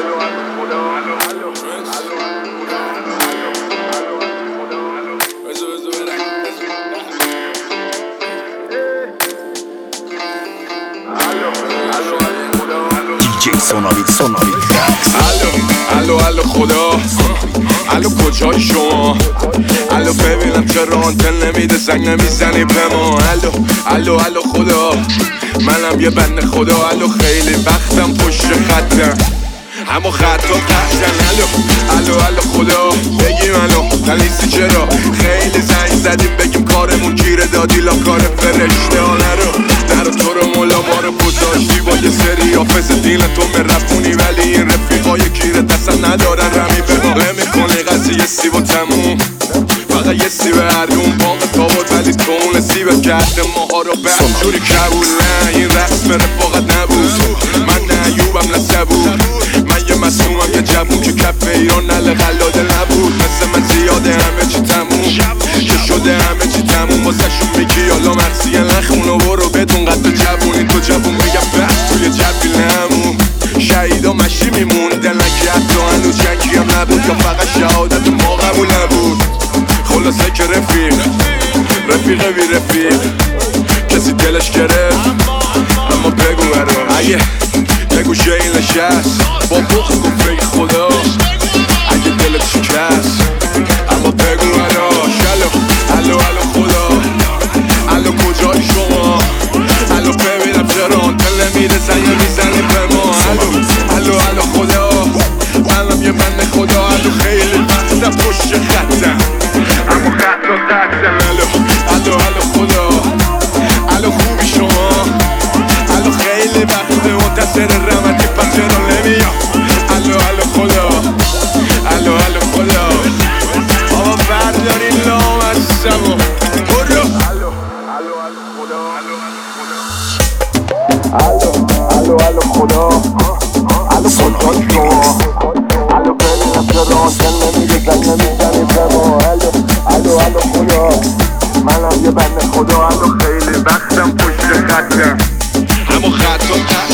DJ سوناوید الو خدا، الو کجای شما؟ الو ببینم چرا آنتن نمیده، زنگ نمیزنی به ما؟ الو خدا، منم یه بنده خدا. الو خیلی وقتم پشت خطم، اما خطا قطعن. الو خدا، بگیم الو تنیسی چرا؟ خیلی زنگ زدیم بگیم کارمون گیره دادی، لا کار فرشته ها نرو تو رو مولا ما رو گذاشتی با یه سری حافظ دین تو مرفونی، ولی این رفیقای گیره دستن ندارن رمی به ما نمیکنی قضیه سیب و تموم، فقط یه سیب هردون باقی تا بود، ولی تو اون سیب کرد ماها رو بهجوری کبول. نه این رسم رفاقت نبود، من نه ایوبم نسبود، من یه مسئومم یه جوون که کف ایران نل قلاده نبود. مثل من زیاده همه چی تموم که شده، همه چی تموم واسه شون میگی یالا مرسیه نخونو برو بدون قد جوونی تو جوون میگم بس توی جبیل نمون. شهیدا مشی میموندن نکی حتی هنوز جنگی هم نبود، یا فقط شهادت ما قبول نبود. خلاصه که رفیق بی رفیق کسی دلش گرفت، اما بگو برا اگه بگو شیل نشست با بخت گفت بگی خدا اگه دلت شکست، اما بگو براش. الو خدا، الو کجای شما؟ الو ببینم چرا آنتن نمیره، زنگ میزنی به ما؟ الو خدا، منم یه بنده خدا. الو خیلی وقتم پشت خطم، اما خطا قطعم. الو خدا، الو خوبی شما؟ الو خیلی وقت منتظر رحمتی پس چرا نمیام؟ الو خدا، الو خدا، آقا بردارین لامستم و برو. الو خدا، الو کجای شما؟ الو ببینم چرا آنتن نمیده، زنگ نمیزنی به ما؟ الو خدا، منم یه بنده خدا. الو خیلی وقتم پشت خطم، اما خطا